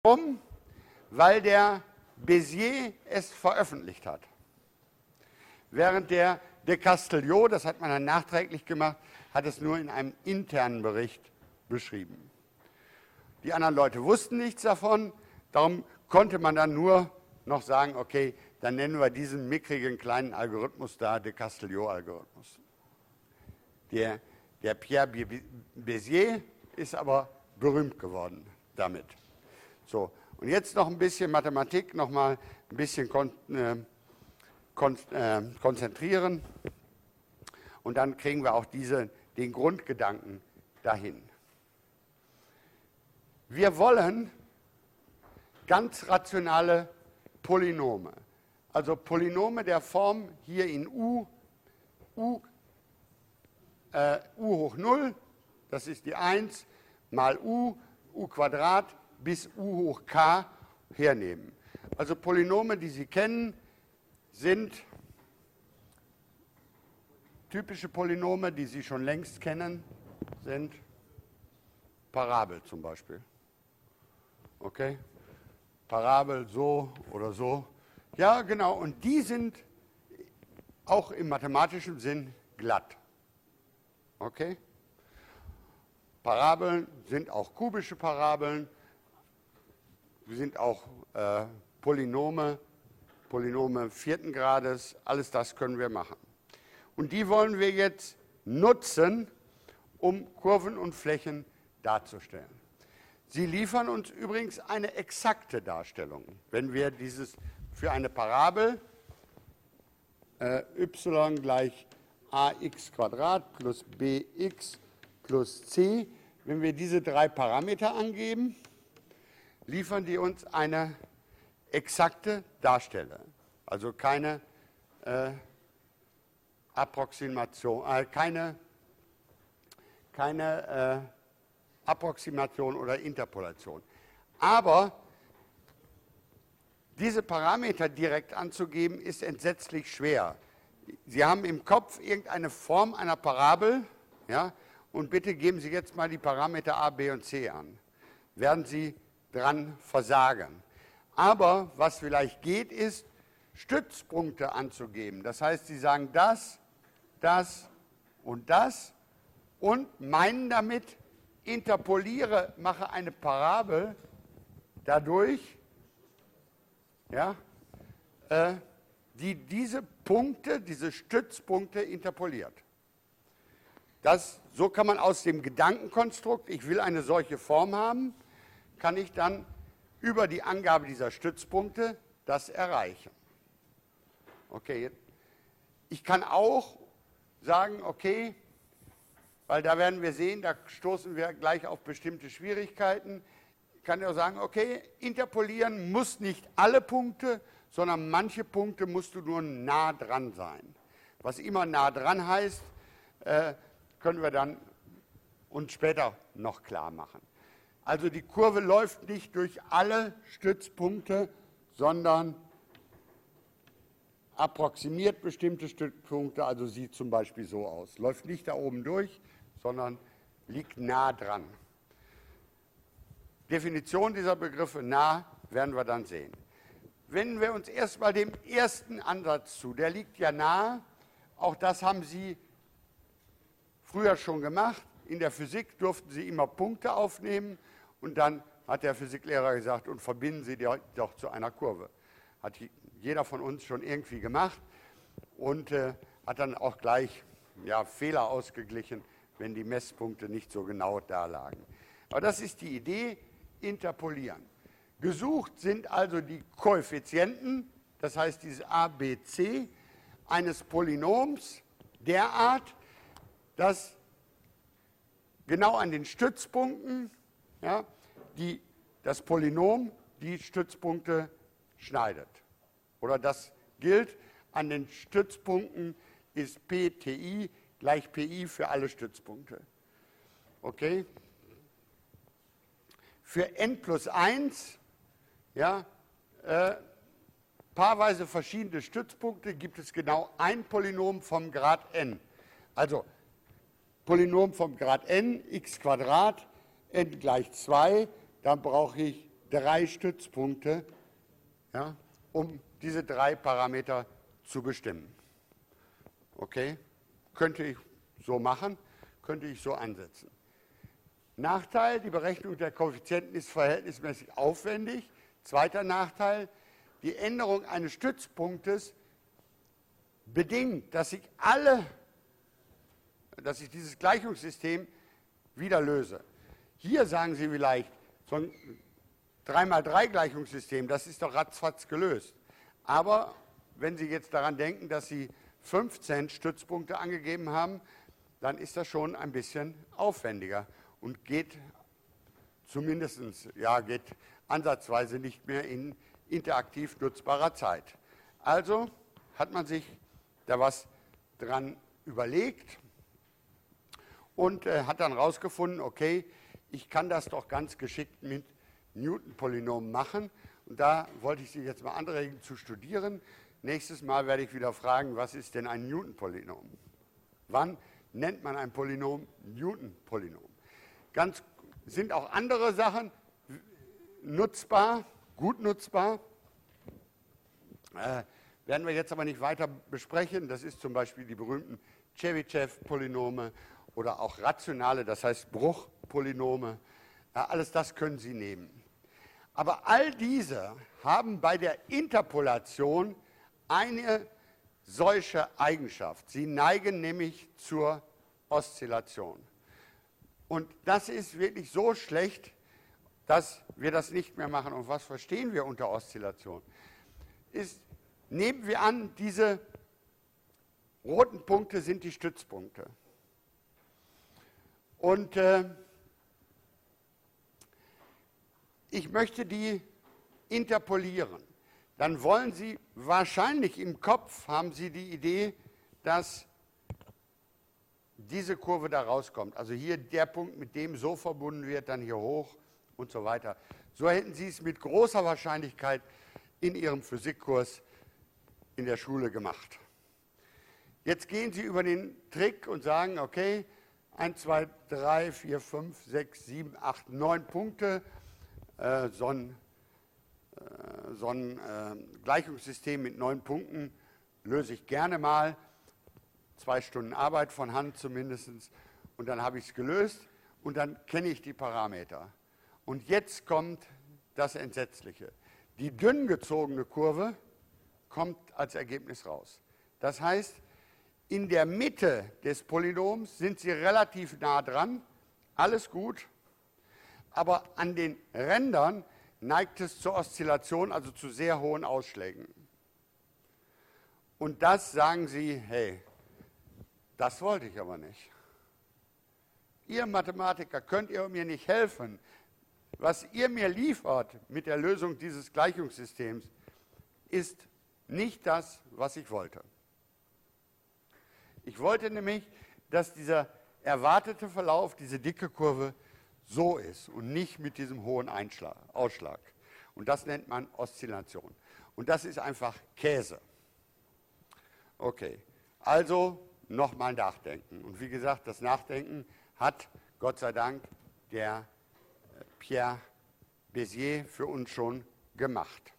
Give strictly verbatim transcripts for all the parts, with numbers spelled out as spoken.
Warum? Weil der Bézier es veröffentlicht hat. Während der de Castelnau, das hat man dann nachträglich gemacht, hat es nur in einem internen Bericht beschrieben. Die anderen Leute wussten nichts davon, darum konnte man dann nur noch sagen, okay, dann nennen wir diesen mickrigen kleinen Algorithmus da de Castelnau-Algorithmus. Der, der Pierre Bézier ist aber berühmt geworden damit. So, und jetzt noch ein bisschen Mathematik, noch mal ein bisschen kon äh, kon äh, konzentrieren und dann kriegen wir auch diese, den Grundgedanken dahin. Wir wollen ganz rationale Polynome, also Polynome der Form hier in U, U, äh, U hoch null, das ist die eins, mal U, U Quadrat bis U hoch K hernehmen. Also Polynome, die Sie kennen, sind typische Polynome, die Sie schon längst kennen, sind Parabel zum Beispiel. Okay? Parabel so oder so. Ja, genau. Und die sind auch im mathematischen Sinn glatt. Okay? Parabeln sind auch kubische Parabeln, sind auch äh, Polynome, Polynome vierten Grades, alles das können wir machen. Und die wollen wir jetzt nutzen, um Kurven und Flächen darzustellen. Sie liefern uns übrigens eine exakte Darstellung. Wenn wir dieses für eine Parabel äh, y gleich ax Quadrat plus bx plus c, wenn wir diese drei Parameter angeben, liefern die uns eine exakte Darstellung. Also keine äh, Approximation, äh, keine, keine äh, Approximation oder Interpolation. Aber diese Parameter direkt anzugeben, ist entsetzlich schwer. Sie haben im Kopf irgendeine Form einer Parabel, ja, und bitte geben Sie jetzt mal die Parameter a, b und c an. Werden Sie dran versagen. Aber was vielleicht geht, ist, Stützpunkte anzugeben. Das heißt, Sie sagen das, das und das und meinen damit, interpoliere, mache eine Parabel dadurch, ja, äh, die diese Punkte, diese Stützpunkte interpoliert. Das, so kann man aus dem Gedankenkonstrukt, ich will eine solche Form haben, kann ich dann über die Angabe dieser Stützpunkte das erreichen. Okay, ich kann auch sagen, okay, weil da werden wir sehen, da stoßen wir gleich auf bestimmte Schwierigkeiten. Ich kann ja sagen, okay, interpolieren muss nicht alle Punkte, sondern manche Punkte musst du nur nah dran sein. Was immer nah dran heißt, äh, können wir dann uns später noch klar machen. Also die Kurve läuft nicht durch alle Stützpunkte, sondern approximiert bestimmte Stützpunkte, also sieht zum Beispiel so aus. Läuft nicht da oben durch, sondern liegt nah dran. Definition dieser Begriffe nah werden wir dann sehen. Wenden wir uns erstmal dem ersten Ansatz zu. Der liegt ja nahe. Auch das haben Sie früher schon gemacht. In der Physik durften Sie immer Punkte aufnehmen und dann hat der Physiklehrer gesagt, und verbinden Sie die doch zu einer Kurve. Hat jeder von uns schon irgendwie gemacht und äh, hat dann auch gleich ja, Fehler ausgeglichen, wenn die Messpunkte nicht so genau da lagen. Aber das ist die Idee, interpolieren. Gesucht sind also die Koeffizienten, das heißt dieses a, b, c, eines Polynoms derart, dass genau an den Stützpunkten ja, die, das Polynom die Stützpunkte schneidet. Oder das gilt, an den Stützpunkten ist P T I gleich P I für alle Stützpunkte. Okay? Für n plus eins, ja, äh, paarweise verschiedene Stützpunkte, gibt es genau ein Polynom vom Grad n. Also Polynom vom Grad n, x Quadrat, n gleich zwei, dann brauche ich drei Stützpunkte, ja, um diese drei Parameter zu bestimmen. Okay? Könnte ich so machen, könnte ich so ansetzen. Nachteil, die Berechnung der Koeffizienten ist verhältnismäßig aufwendig. Zweiter Nachteil, die Änderung eines Stützpunktes bedingt, dass ich alle, dass ich dieses Gleichungssystem wieder löse. Hier sagen Sie vielleicht, so ein drei mal drei Gleichungssystem, das ist doch ratzfatz gelöst. Aber wenn Sie jetzt daran denken, dass Sie fünfzehn Stützpunkte angegeben haben, dann ist das schon ein bisschen aufwendiger und geht zumindest, ja, geht ansatzweise nicht mehr in interaktiv nutzbarer Zeit. Also hat man sich da was dran überlegt und äh, hat dann herausgefunden, okay, ich kann das doch ganz geschickt mit Newton-Polynomen machen. Und da wollte ich Sie jetzt mal anregen zu studieren. Nächstes Mal werde ich wieder fragen, was ist denn ein Newton-Polynom? Wann nennt man ein Polynom Newton-Polynom? Ganz sind auch andere Sachen nutzbar, gut nutzbar. Äh, werden wir jetzt aber nicht weiter besprechen. Das ist zum Beispiel die berühmten Chebyshev-Polynome oder auch rationale, das heißt Bruchpolynome. Äh, alles das können Sie nehmen. Aber all diese haben bei der Interpolation eine solche Eigenschaft. Sie neigen nämlich zur Oszillation. Und das ist wirklich so schlecht, dass wir das nicht mehr machen. Und was verstehen wir unter Oszillation? Ist, nehmen wir an, diese roten Punkte sind die Stützpunkte. Und äh, ich möchte die interpolieren. Dann wollen Sie wahrscheinlich im Kopf, haben Sie die Idee, dass diese Kurve da rauskommt. Also hier der Punkt, mit dem so verbunden wird, dann hier hoch und so weiter. So hätten Sie es mit großer Wahrscheinlichkeit in Ihrem Physikkurs in der Schule gemacht. Jetzt gehen Sie über den Trick und sagen, okay, eins, zwei, drei, vier, fünf, sechs, sieben, acht, neun Punkte, äh, so ein, äh, so ein äh, Gleichungssystem mit neun Punkten löse ich gerne mal. Zwei Stunden Arbeit von Hand zumindest, und dann habe ich es gelöst und dann kenne ich die Parameter. Und jetzt kommt das Entsetzliche. Die dünn gezogene Kurve kommt als Ergebnis raus. Das heißt, in der Mitte des Polynoms sind Sie relativ nah dran, alles gut, aber an den Rändern neigt es zur Oszillation, also zu sehr hohen Ausschlägen. Und das sagen Sie, hey, das wollte ich aber nicht. Ihr Mathematiker, könnt ihr mir nicht helfen? Was ihr mir liefert mit der Lösung dieses Gleichungssystems, ist nicht das, was ich wollte. Ich wollte nämlich, dass dieser erwartete Verlauf, diese dicke Kurve, so ist und nicht mit diesem hohen Einschlag, Ausschlag. Und das nennt man Oszillation. Und das ist einfach Käse. Okay, also nochmal nachdenken. Und wie gesagt, das Nachdenken hat, Gott sei Dank, der Pierre Bézier für uns schon gemacht.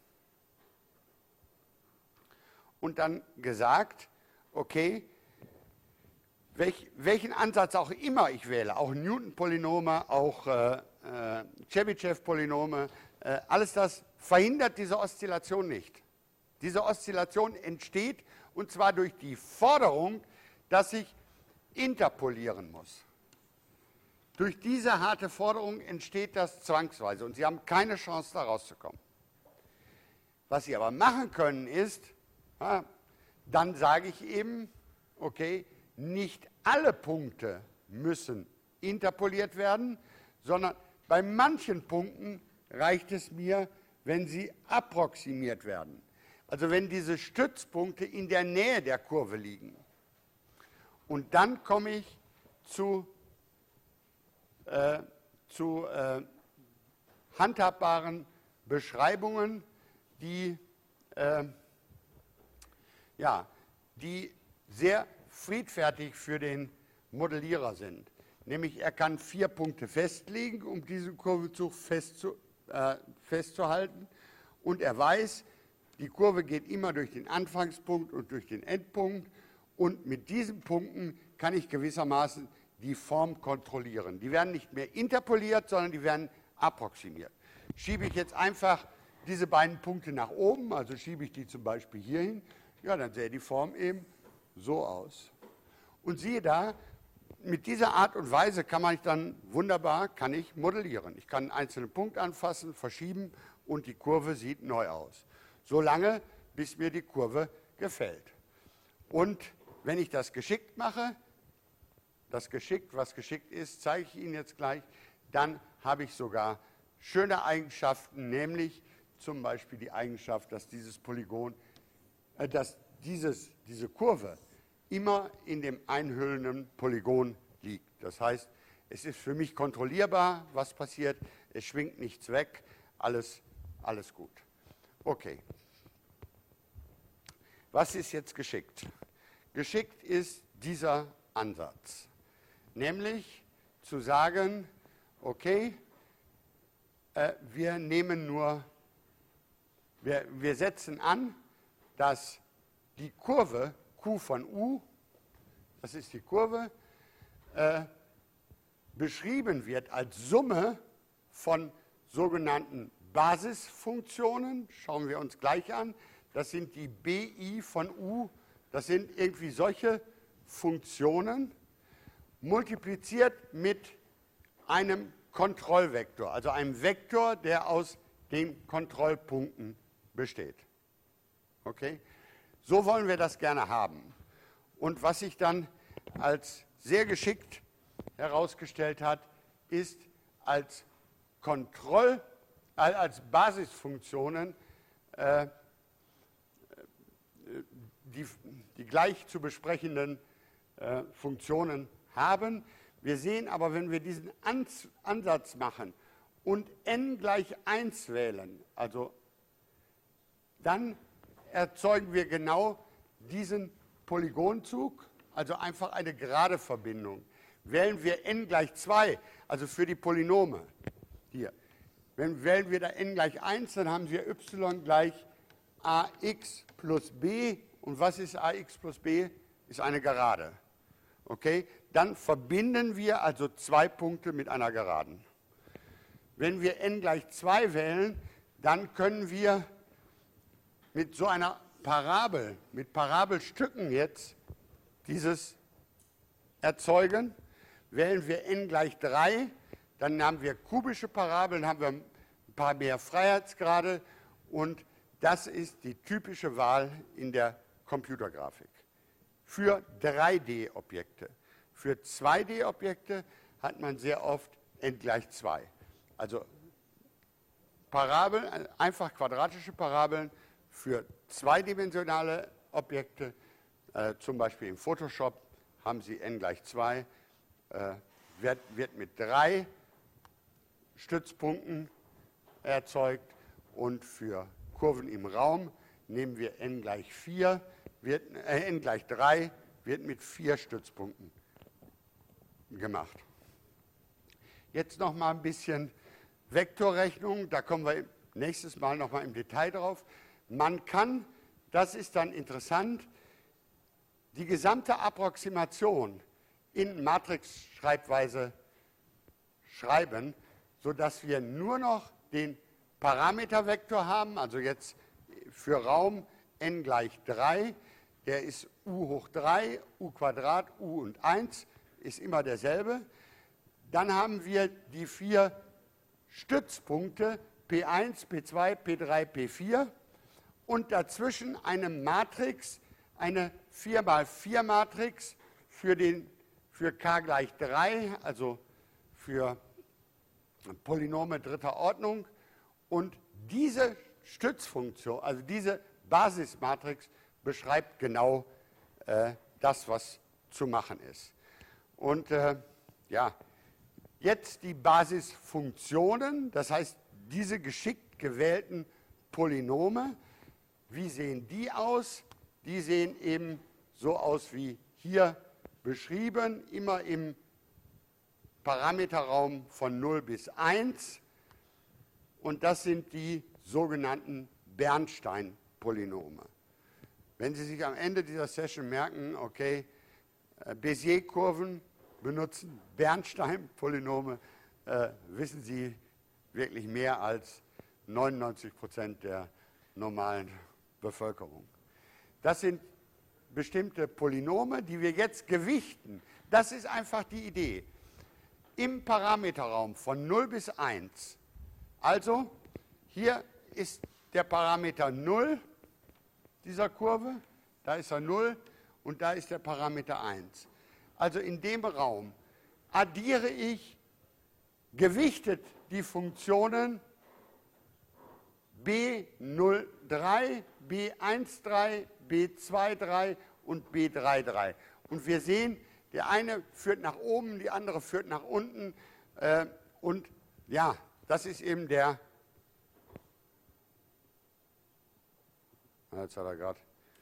Und dann gesagt, okay, welch, welchen Ansatz auch immer ich wähle, auch Newton-Polynome, auch äh, äh, Chebyshev-Polynome, äh, alles das verhindert diese Oszillation nicht. Diese Oszillation entsteht, und zwar durch die Forderung, dass ich interpolieren muss. Durch diese harte Forderung entsteht das zwangsweise und Sie haben keine Chance, da rauszukommen. Was Sie aber machen können ist, ja, dann sage ich eben, okay, nicht alle Punkte müssen interpoliert werden, sondern bei manchen Punkten reicht es mir, wenn sie approximiert werden. Also wenn diese Stützpunkte in der Nähe der Kurve liegen. Und dann komme ich zu, äh, zu äh, handhabbaren Beschreibungen, die, äh, ja, die sehr friedfertig für den Modellierer sind. Nämlich er kann vier Punkte festlegen, um diesen Kurvenzug festzu äh, festzuhalten. Und er weiß, die Kurve geht immer durch den Anfangspunkt und durch den Endpunkt. Und mit diesen Punkten kann ich gewissermaßen die Form kontrollieren. Die werden nicht mehr interpoliert, sondern die werden approximiert. Schiebe ich jetzt einfach diese beiden Punkte nach oben, also schiebe ich die zum Beispiel hier hin, ja, dann sähe die Form eben so aus. Und siehe da, mit dieser Art und Weise kann man dann wunderbar kann ich modellieren. Ich kann einen einzelnen Punkt anfassen, verschieben und die Kurve sieht neu aus. Solange, bis mir die Kurve gefällt. Und wenn ich das geschickt mache, das geschickt, was geschickt ist, zeige ich Ihnen jetzt gleich, dann habe ich sogar schöne Eigenschaften, nämlich zum Beispiel die Eigenschaft, dass dieses Polygon, äh, dass dieses, diese Kurve immer in dem einhüllenden Polygon liegt. Das heißt, es ist für mich kontrollierbar, was passiert, es schwingt nichts weg, alles, alles gut. Okay. Was ist jetzt geschickt? Geschickt ist dieser Ansatz, nämlich zu sagen, okay, äh, wir nehmen nur, wir, wir setzen an, dass die Kurve Q von U, das ist die Kurve, äh, beschrieben wird als Summe von sogenannten Basisfunktionen, schauen wir uns gleich an, das sind die B I von U, das sind irgendwie solche Funktionen, multipliziert mit einem Kontrollvektor, also einem Vektor, der aus den Kontrollpunkten besteht. Okay? So wollen wir das gerne haben. Und was sich dann als sehr geschickt herausgestellt hat, ist als Kontroll, als Basisfunktionen äh, die, die gleich zu besprechenden äh, Funktionen haben. Wir sehen aber, wenn wir diesen Ans Ansatz machen und n gleich eins wählen, also dann erzeugen wir genau diesen Polygonzug, also einfach eine gerade Verbindung. Wählen wir n gleich zwei, also für die Polynome, hier, wenn wählen wir da n gleich eins, dann haben wir y gleich ax plus b. Und was ist ax plus b? Ist eine Gerade. Okay? Dann verbinden wir also zwei Punkte mit einer Geraden. Wenn wir n gleich zwei wählen, dann können wir mit so einer Parabel, mit Parabelstücken jetzt dieses erzeugen. Wählen wir n gleich drei, dann haben wir kubische Parabeln, haben wir ein paar mehr Freiheitsgrade und das ist die typische Wahl in der Computergrafik. Für drei D Objekte. Für zwei D Objekte hat man sehr oft n gleich zwei. Also Parabeln, einfach quadratische Parabeln für zweidimensionale Objekte, äh, zum Beispiel im Photoshop haben Sie n gleich zwei, äh, wird, wird mit drei Stützpunkten erzeugt und für Kurven im Raum nehmen wir n gleich vier, wird, äh, n gleich drei, wird mit vier Stützpunkten gemacht. Jetzt noch mal ein bisschen Vektorrechnung, da kommen wir nächstes Mal noch mal im Detail drauf. Man kann, das ist dann interessant, die gesamte Approximation in Matrixschreibweise schreiben, sodass wir nur noch den Parametervektor haben, also jetzt für Raum n gleich drei, der ist u hoch drei, u Quadrat, u und eins, ist immer derselbe. Dann haben wir die vier Stützpunkte P eins, P zwei, P drei, P vier und dazwischen eine Matrix, eine vier mal vier Matrix für, den, für k gleich drei, also für Polynome dritter Ordnung. Und diese Stützfunktion, also diese Basismatrix, beschreibt genau äh, das, was zu machen ist. Und äh, ja, jetzt die Basisfunktionen, das heißt, diese geschickt gewählten Polynome, wie sehen die aus? Die sehen eben so aus wie hier beschrieben, immer im Parameterraum von null bis eins. und das sind die sogenannten Bernstein-Polynome. Wenn Sie sich am Ende dieser Session merken, okay, Bézier-Kurven benutzen Bernstein-Polynome, äh, wissen Sie wirklich mehr als neunundneunzig Prozent der normalen Bevölkerung. Das sind bestimmte Polynome, die wir jetzt gewichten. Das ist einfach die Idee. Im Parameterraum von null bis eins. Also, hier ist der Parameter null dieser Kurve, da ist er null und da ist der Parameter eins. Also in dem Raum addiere ich gewichtet die Funktionen B null drei, B eins drei, B zwei drei und B drei drei. Und wir sehen, der eine führt nach oben, die andere führt nach unten. Äh, und ja, das ist eben der... Jetzt hat er gerade...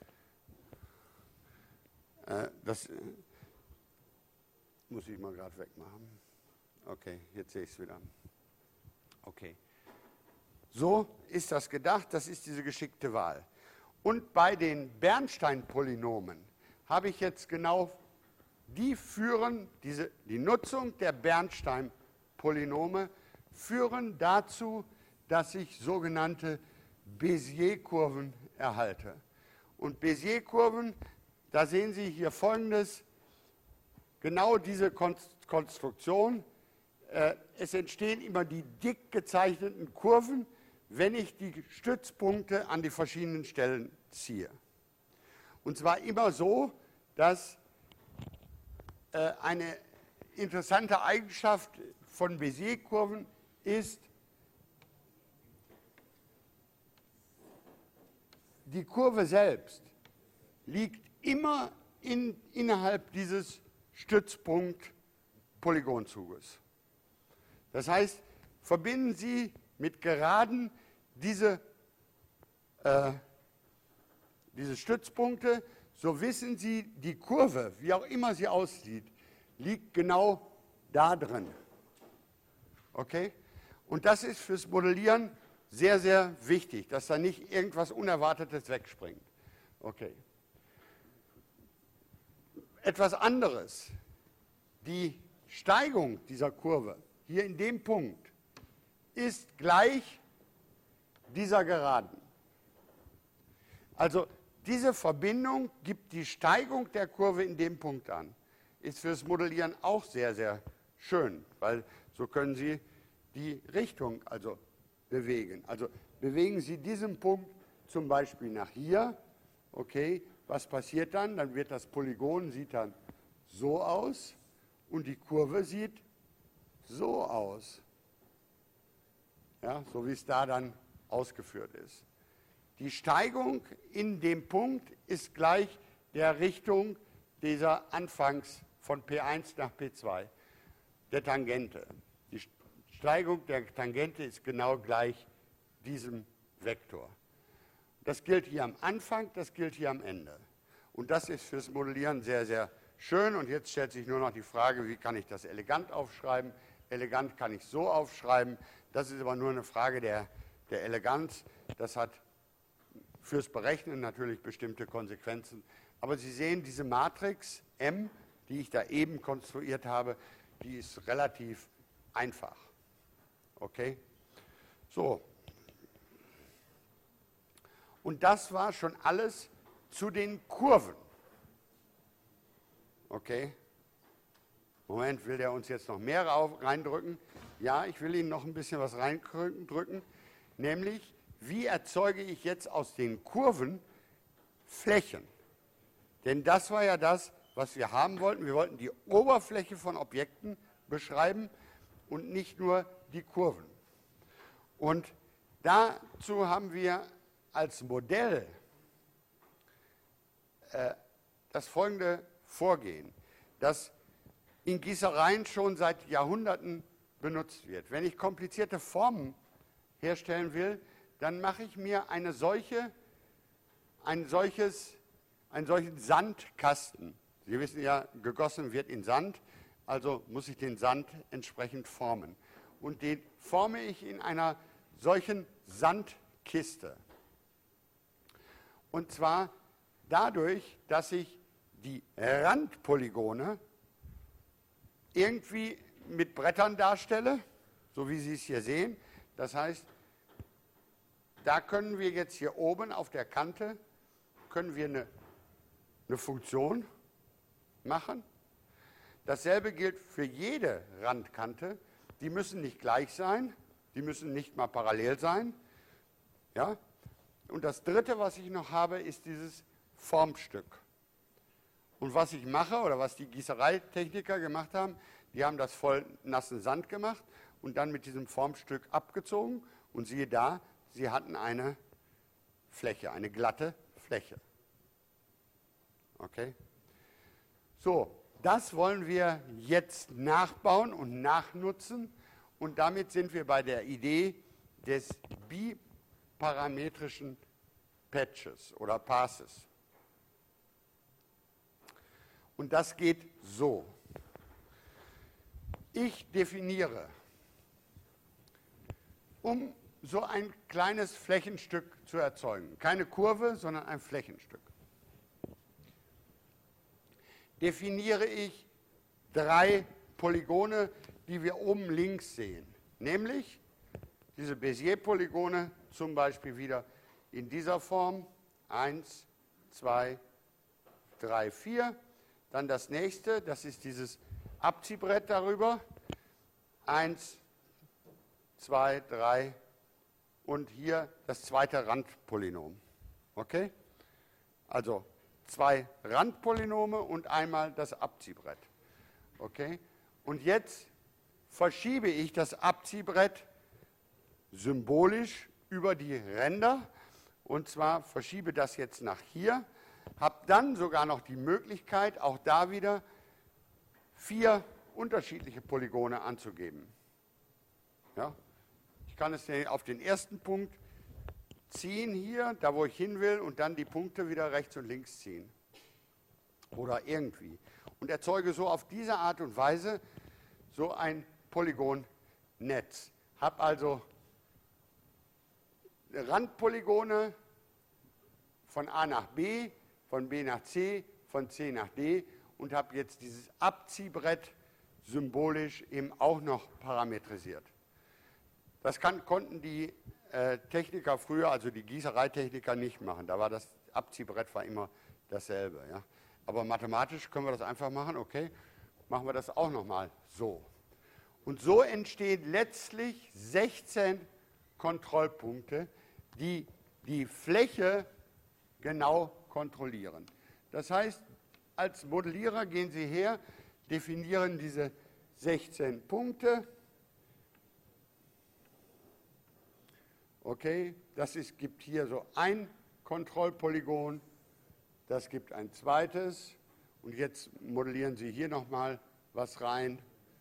Äh, das äh, muss ich mal gerade wegmachen. Okay, jetzt sehe ich es wieder. Okay. So ist das gedacht, das ist diese geschickte Wahl. Und bei den Bernstein-Polynomen habe ich jetzt genau, die führen, diese, die Nutzung der Bernstein-Polynome führen dazu, dass ich sogenannte Bézier-Kurven erhalte. Und Bézier-Kurven, da sehen Sie hier Folgendes, genau diese Konstruktion. Äh, es entstehen immer die dick gezeichneten Kurven, wenn ich die Stützpunkte an die verschiedenen Stellen ziehe. Und zwar immer so, dass äh, eine interessante Eigenschaft von Bézier-Kurven ist, die Kurve selbst liegt immer in, innerhalb dieses Stützpunkt-Polygonzuges. Das heißt, verbinden Sie mit Geraden diese, äh, diese Stützpunkte, so wissen Sie, die Kurve, wie auch immer sie aussieht, liegt genau da drin. Okay? Und das ist fürs Modellieren sehr, sehr wichtig, dass da nicht irgendwas Unerwartetes wegspringt. Okay. Etwas anderes, die Steigung dieser Kurve hier in dem Punkt ist gleich dieser Geraden. Also diese Verbindung gibt die Steigung der Kurve in dem Punkt an. Ist fürs Modellieren auch sehr, sehr schön, weil so können Sie die Richtung also bewegen. Also bewegen Sie diesen Punkt zum Beispiel nach hier. Okay, was passiert dann? Dann wird das Polygon, sieht dann so aus und die Kurve sieht so aus. Ja, so wie es da dann ausgeführt ist. Die Steigung in dem Punkt ist gleich der Richtung dieser Anfangs von P eins nach P zwei, der Tangente. Die Steigung der Tangente ist genau gleich diesem Vektor. Das gilt hier am Anfang, das gilt hier am Ende. Und das ist fürs Modellieren sehr, sehr schön. Und jetzt stellt sich nur noch die Frage, wie kann ich das elegant aufschreiben? Elegant kann ich so aufschreiben. Das ist aber nur eine Frage der, der Eleganz. Das hat fürs Berechnen natürlich bestimmte Konsequenzen. Aber Sie sehen, diese Matrix M, die ich da eben konstruiert habe, die ist relativ einfach. Okay? So. Und das war schon alles zu den Kurven. Okay? Moment, will der uns jetzt noch mehr reindrücken? Ja, ich will Ihnen noch ein bisschen was reindrücken, nämlich, wie erzeuge ich jetzt aus den Kurven Flächen? Denn das war ja das, was wir haben wollten. Wir wollten die Oberfläche von Objekten beschreiben und nicht nur die Kurven. Und dazu haben wir als Modell äh, das folgende Vorgehen, das in Gießereien schon seit Jahrhunderten benutzt wird. Wenn ich komplizierte Formen herstellen will, dann mache ich mir eine solche, ein solches, einen solchen Sandkasten. Sie wissen ja, gegossen wird in Sand, also muss ich den Sand entsprechend formen. Und den forme ich in einer solchen Sandkiste. Und zwar dadurch, dass ich die Randpolygone irgendwie mit Brettern darstelle, so wie Sie es hier sehen. Das heißt, da können wir jetzt hier oben auf der Kante, können wir eine, eine Funktion machen. Dasselbe gilt für jede Randkante. Die müssen nicht gleich sein, die müssen nicht mal parallel sein. Ja? Und das Dritte, was ich noch habe, ist dieses Formstück. Und was ich mache, oder was die Gießereitechniker gemacht haben, die haben das voll nassen Sand gemacht und dann mit diesem Formstück abgezogen. Und siehe da, sie hatten eine Fläche, eine glatte Fläche. Okay? So, das wollen wir jetzt nachbauen und nachnutzen. Und damit sind wir bei der Idee des biparametrischen Patches oder Passes. Und das geht so. Ich definiere, um so ein kleines Flächenstück zu erzeugen, keine Kurve, sondern ein Flächenstück, definiere ich drei Polygone, die wir oben links sehen. Nämlich diese Bézier-Polygone, zum Beispiel wieder in dieser Form, eins, zwei, drei, vier. Dann das nächste, das ist dieses Abziehbrett darüber, eins, zwei, drei und hier das zweite Randpolynom. Okay? Also zwei Randpolynome und einmal das Abziehbrett. Okay? Und jetzt verschiebe ich das Abziehbrett symbolisch über die Ränder, und zwar verschiebe das jetzt nach hier, habe dann sogar noch die Möglichkeit, auch da wieder vier unterschiedliche Polygone anzugeben. Ja? Ich kann es auf den ersten Punkt ziehen hier, da wo ich hin will, und dann die Punkte wieder rechts und links ziehen. Oder irgendwie. Und erzeuge so auf diese Art und Weise so ein Polygonnetz. Habe also Randpolygone von A nach B, von B nach C, von C nach D und habe jetzt dieses Abziehbrett symbolisch eben auch noch parametrisiert. Das kann, konnten die äh, Techniker früher, also die Gießereitechniker, nicht machen. Da war das Abziehbrett war immer dasselbe. Ja. Aber mathematisch können wir das einfach machen, okay, machen wir das auch nochmal so. Und so entstehen letztlich sechzehn Kontrollpunkte, die die Fläche genau kontrollieren. Das heißt, als Modellierer gehen Sie her, definieren diese sechzehn Punkte. Okay, das ist, gibt hier so ein Kontrollpolygon, das gibt ein zweites und jetzt modellieren Sie hier nochmal was rein.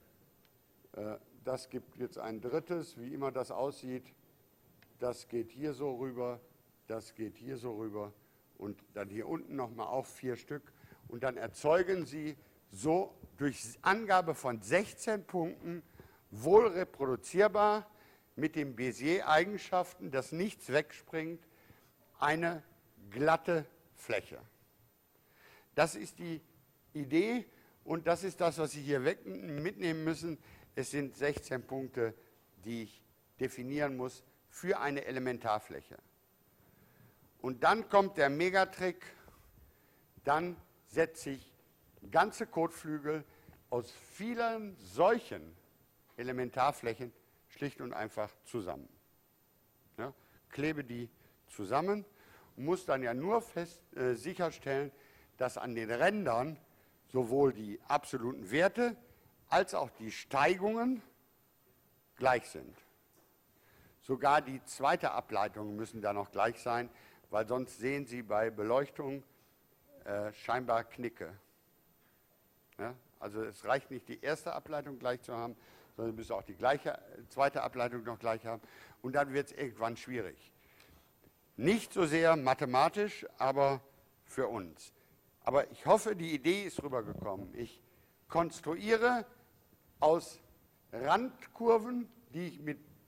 Das gibt jetzt ein drittes, wie immer das aussieht. Das geht hier so rüber, das geht hier so rüber und dann hier unten nochmal auch vier Stück. Und dann erzeugen Sie so durch Angabe von sechzehn Punkten wohl reproduzierbar mit den Bézier-Eigenschaften, dass nichts wegspringt, eine glatte Fläche. Das ist die Idee und das ist das, was Sie hier weg mitnehmen müssen. Es sind sechzehn Punkte, die ich definieren muss für eine Elementarfläche. Und dann kommt der Megatrick, dann setze ich ganze Kotflügel aus vielen solchen Elementarflächen schlicht und einfach zusammen. Ja, klebe die zusammen und muss dann ja nur fest, äh, sicherstellen, dass an den Rändern sowohl die absoluten Werte als auch die Steigungen gleich sind. Sogar die zweite Ableitung müssen da noch gleich sein, weil sonst sehen Sie bei Beleuchtung äh, scheinbar Knicke. Ja? Also es reicht nicht, die erste Ableitung gleich zu haben, sondern Sie müssen auch die gleiche, zweite Ableitung noch gleich haben. Und dann wird es irgendwann schwierig. Nicht so sehr mathematisch, aber für uns. Aber ich hoffe, die Idee ist rübergekommen. Ich konstruiere aus Randkurven, die ich mit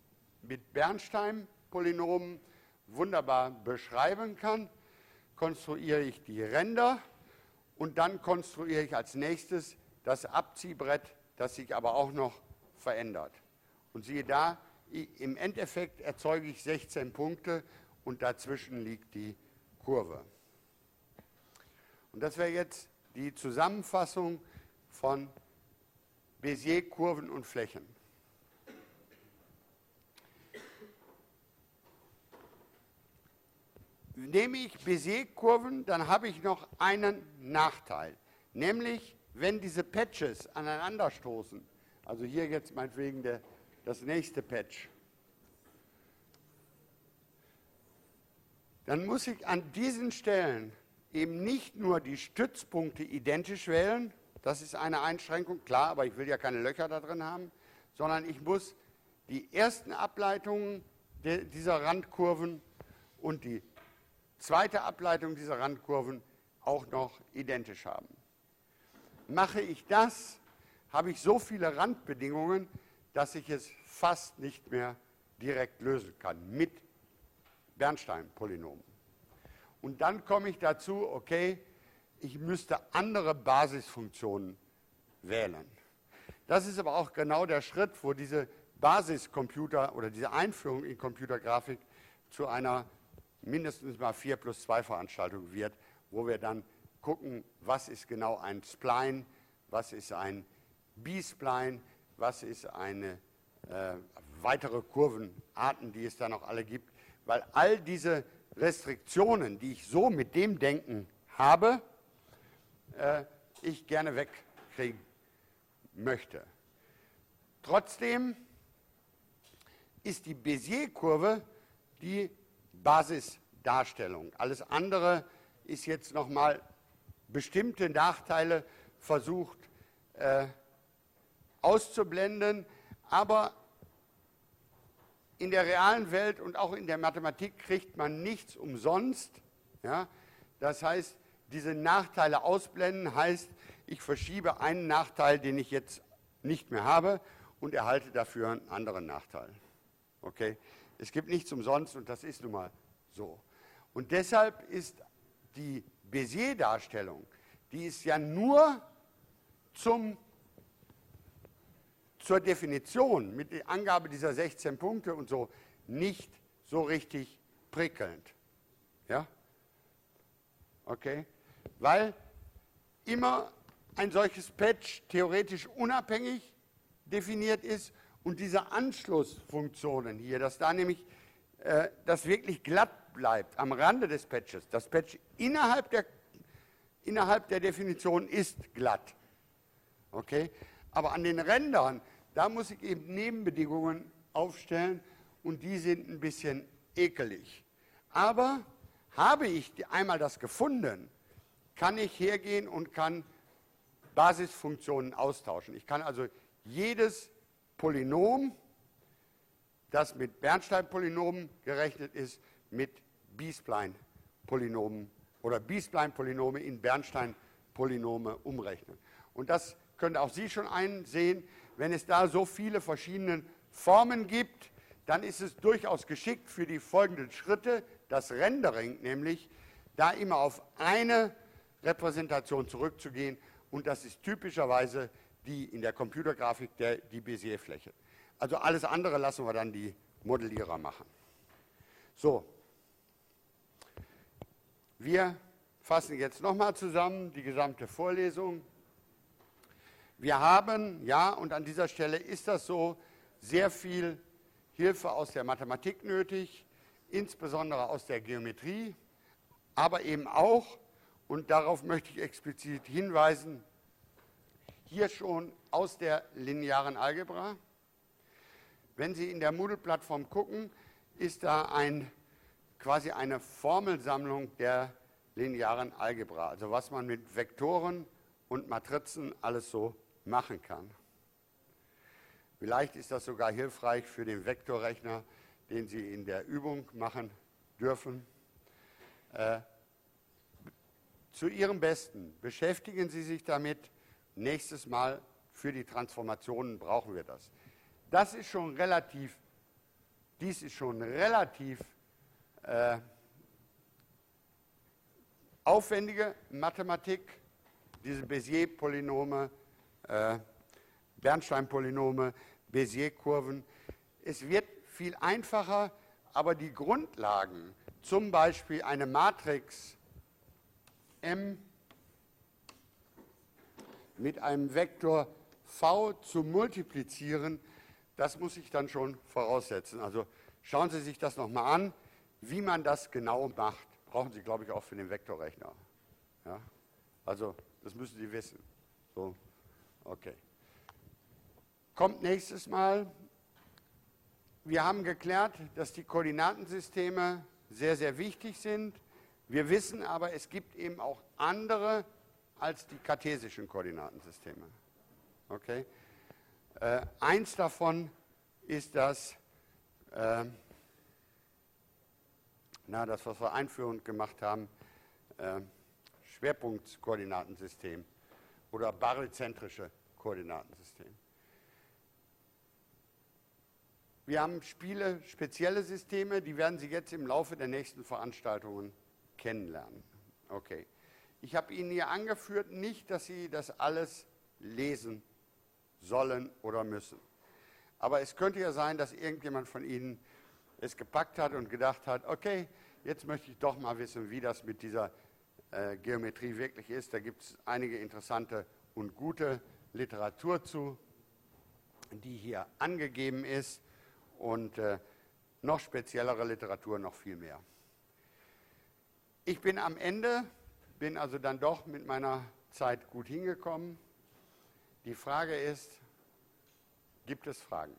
mit Bernstein-Polynomen wunderbar beschreiben kann, konstruiere ich die Ränder und dann konstruiere ich als nächstes das Abziehbrett, das sich aber auch noch verändert. Und siehe da, im Endeffekt erzeuge ich sechzehn Punkte und dazwischen liegt die Kurve. Und das wäre jetzt die Zusammenfassung von Bézier, Kurven und Flächen. Nehme ich Bézier-Kurven, dann habe ich noch einen Nachteil, nämlich wenn diese Patches aneinanderstoßen, also hier jetzt meinetwegen der, das nächste Patch, dann muss ich an diesen Stellen eben nicht nur die Stützpunkte identisch wählen, das ist eine Einschränkung, klar, aber ich will ja keine Löcher da drin haben, sondern ich muss die ersten Ableitungen de, dieser Randkurven und die zweite Ableitung dieser Randkurven auch noch identisch haben. Mache ich das, habe ich so viele Randbedingungen, dass ich es fast nicht mehr direkt lösen kann mit Bernstein-Polynomen. Und dann komme ich dazu, okay, ich müsste andere Basisfunktionen wählen. Das ist aber auch genau der Schritt, wo diese Basiscomputer oder diese Einführung in Computergrafik zu einer mindestens mal vier plus zwei Veranstaltung wird, wo wir dann gucken, was ist genau ein Spline, was ist ein B-Spline, was ist eine äh, weitere Kurvenarten, die es da noch alle gibt, weil all diese Restriktionen, die ich so mit dem Denken habe, äh, ich gerne wegkriegen möchte. Trotzdem ist die Bézier-Kurve die Basisdarstellung. Alles andere ist jetzt nochmal bestimmte Nachteile versucht äh, auszublenden, aber in der realen Welt und auch in der Mathematik kriegt man nichts umsonst. Ja? Das heißt, diese Nachteile ausblenden heißt, ich verschiebe einen Nachteil, den ich jetzt nicht mehr habe und erhalte dafür einen anderen Nachteil. Okay? Es gibt nichts umsonst und das ist nun mal so. Und deshalb ist die Bézier-Darstellung, die ist ja nur zum, zur Definition mit der Angabe dieser sechzehn Punkte und so nicht so richtig prickelnd. Ja? Okay? Weil immer ein solches Patch theoretisch unabhängig definiert ist und diese Anschlussfunktionen hier, dass da nämlich äh, das wirklich glatt bleibt am Rande des Patches. Das Patch innerhalb der, innerhalb der Definition ist glatt. Okay? Aber an den Rändern, da muss ich eben Nebenbedingungen aufstellen und die sind ein bisschen ekelig. Aber habe ich einmal das gefunden, kann ich hergehen und kann Basisfunktionen austauschen. Ich kann also jedes Polynom, das mit Bernstein-Polynomen gerechnet ist, mit B-Spline-Polynomen oder B-Spline-Polynome in Bernstein-Polynome umrechnen. Und das können auch Sie schon einsehen, wenn es da so viele verschiedene Formen gibt, dann ist es durchaus geschickt für die folgenden Schritte, das Rendering nämlich, da immer auf eine Repräsentation zurückzugehen und das ist typischerweise die in der Computergrafik der, die Bézier-Fläche. Also alles andere lassen wir dann die Modellierer machen. So, wir fassen jetzt nochmal zusammen die gesamte Vorlesung. Wir haben, ja, und an dieser Stelle ist das so, sehr viel Hilfe aus der Mathematik nötig, insbesondere aus der Geometrie, aber eben auch, und darauf möchte ich explizit hinweisen, hier schon aus der linearen Algebra. Wenn Sie in der Moodle-Plattform gucken, ist da ein, quasi eine Formelsammlung der linearen Algebra, also was man mit Vektoren und Matrizen alles so machen kann. Vielleicht ist das sogar hilfreich für den Vektorrechner, den Sie in der Übung machen dürfen. Äh, zu Ihrem Besten beschäftigen Sie sich damit. Nächstes Mal für die Transformationen brauchen wir das. Das ist schon relativ Dies ist schon relativ äh, aufwendige Mathematik, diese Bézier-Polynome, äh, Bernstein-Polynome, Bézier-Kurven. Es wird viel einfacher, aber die Grundlagen, zum Beispiel eine Matrix M mit einem Vektor V zu multiplizieren, das muss ich dann schon voraussetzen. Also schauen Sie sich das nochmal an, wie man das genau macht. Brauchen Sie, glaube ich, auch für den Vektorrechner. Ja? Also das müssen Sie wissen. So, okay. Kommt nächstes Mal. Wir haben geklärt, dass die Koordinatensysteme sehr, sehr wichtig sind. Wir wissen aber, es gibt eben auch andere als die kartesischen Koordinatensysteme. Okay? Äh, eins davon ist das, äh, na, das, was wir einführend gemacht haben, äh, Schwerpunktkoordinatensystem oder baryzentrische Koordinatensystem. Wir haben Spiele, spezielle Systeme, die werden Sie jetzt im Laufe der nächsten Veranstaltungen kennenlernen. Okay. Ich habe Ihnen hier angeführt, nicht, dass Sie das alles lesen sollen oder müssen. Aber es könnte ja sein, dass irgendjemand von Ihnen es gepackt hat und gedacht hat, okay, jetzt möchte ich doch mal wissen, wie das mit dieser äh, Geometrie wirklich ist. Da gibt es einige interessante und gute Literatur zu, die hier angegeben ist. Und äh, noch speziellere Literatur, noch viel mehr. Ich bin am Ende, bin also dann doch mit meiner Zeit gut hingekommen. Die Frage ist, gibt es Fragen?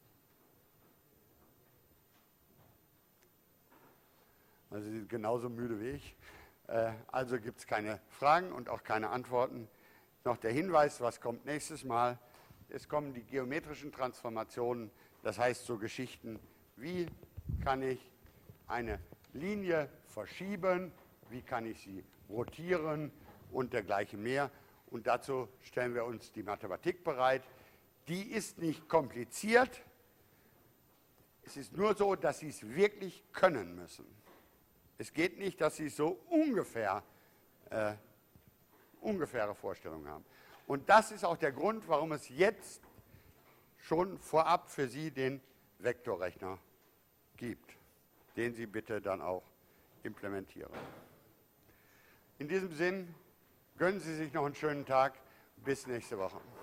Also Sie sind genauso müde wie ich. Äh, also gibt es keine Fragen und auch keine Antworten. Noch der Hinweis, was kommt nächstes Mal? Es kommen die geometrischen Transformationen. Das heißt so Geschichten, wie kann ich eine Linie verschieben, wie kann ich sie rotieren und dergleichen mehr. Und dazu stellen wir uns die Mathematik bereit. Die ist nicht kompliziert. Es ist nur so, dass Sie es wirklich können müssen. Es geht nicht, dass Sie so ungefähr, äh, ungefähre Vorstellungen haben. Und das ist auch der Grund, warum es jetzt schon vorab für Sie den Vektorrechner gibt, den Sie bitte dann auch implementieren. In diesem Sinn, gönnen Sie sich noch einen schönen Tag. Bis nächste Woche.